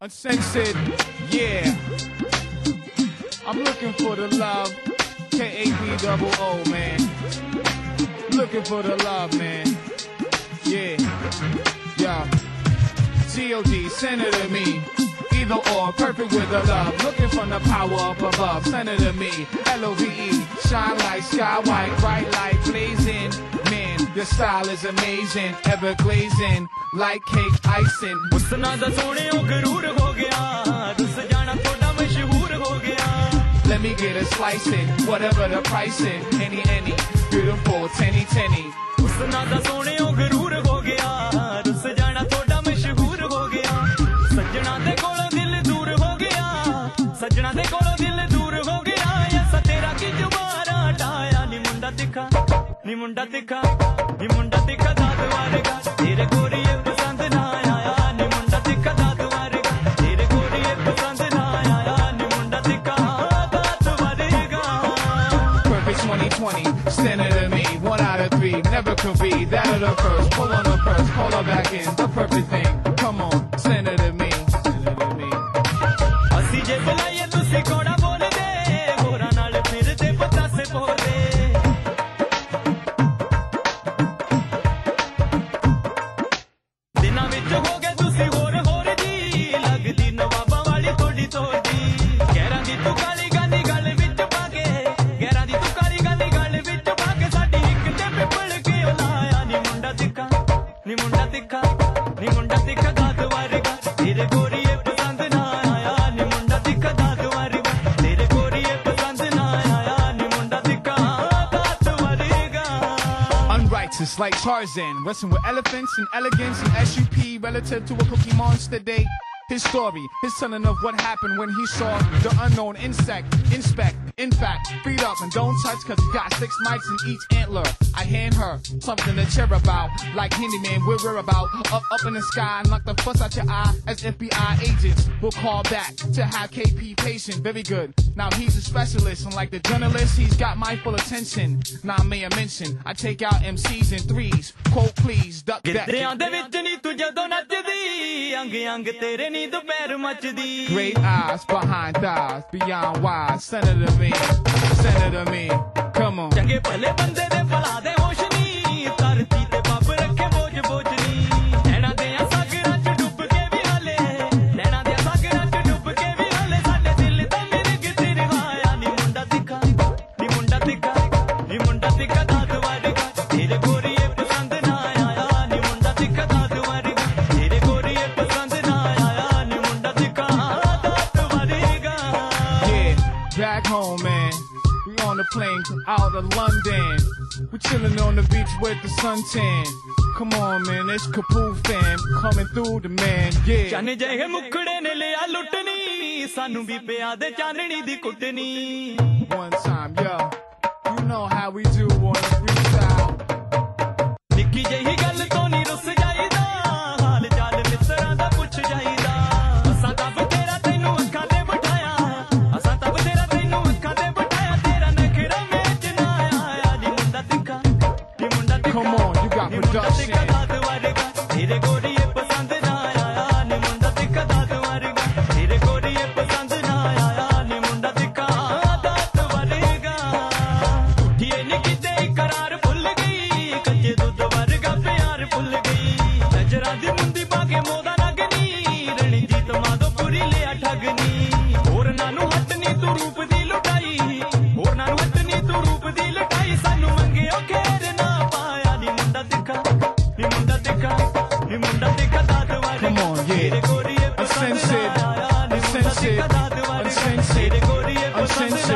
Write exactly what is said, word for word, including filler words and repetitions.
Uncensored, yeah. I'm looking for the love. K A B double O, man. Looking for the love, man. Yeah. Yeah. G O D, send it to me. Either or, perfect with the love. Looking from the power up above. Send it to me. L O V E, shine like sky white, bright light blazing. Man, your style is amazing, ever glazing, like cake icing. Let me get a slice in, whatever the price in. Any, any, beautiful, tenny, tenny. नी मुंडा दिखा नी मुंडा दिखा दाद वारेगा तेरे गोरिये पसंद ना आया नी मुंडा दिखा दाद वारेगा तेरे गोरिये पसंद ना आया नी मुंडा दिखा दाद वारेगा. Perfect twenty twenty, standing to me, one out of three, never could be that of the first. Pull on the purse, pull her back in, the perfect thing. Come on, send it to me, send it to me. असी जे बुलाये तुसी कोड़ा बोल दे, गोरा नाल फिर दे पता से बोल दे. It's like Tarzan, wrestling with elephants and elegance and S U P relative to a Cookie Monster day. His story, his telling of what happened when he saw the unknown insect. Inspect, in fact, feed up and don't touch cause he got six mites in each antler. I hand her something to cheer about, like handyman we're, we're about. Up, up in the sky and knock the fuss out your eye as F B I agents will call back to have K P patient. Very good. Now he's a specialist and like the journalist, he's got my full attention. Now may I mention, I take out M Cs in threes. Quote please, duck that. Great eyes behind thighs, beyond wise. Send it to me, send it to me. Come on. Back home, man. We on the plane out of London. We chillin' on the beach with the suntan. Come on, man, it's Kapoo fam coming through the man, yeah. जाने जाए मुखड़े ने ले आ लुटनी सानू भी पिया दे चांदनी दी कुटनी. One time, yo, you know how we do on the freestyle. Nikki जही गल तो नहीं रुस जाईदा हाल चाल मित्रा दा पुछ जाईदा असा तब तेरा तैनू अखां ते बिठाया असा तब तेरा तैनू अखां ते बिठाया तेरा नखरा मेच ना आया नी मुंडा दिखा नी मुंडा दिखा. Come on, you got production. तेरे गोरिये पसंद ना आया नी मुंडा दिखा दाद वारेगा तेरे गोरिये पसंद ना आया नी मुंडा दिखा दाद वारेगा. उठिए नी किते करार भुल गई कच्चे दूध वर्गा प्यार भुल गई नजरा दी मुंदी पाके मोदा लगनी रणजीत माधोपुरी लिया ठगनी. होर नानू हटनी तू रूप दी लुटाई होर नानू हटनी तू रूप दी लुटाई सानू मंगे ओ खेर ना पाया नी मुंडा दिखा नी मुंडा दिखा नी मुंडा दिखा दाद वारेगा. Come on, yeah. Uncensored, uncensored, uncensored, uncensored.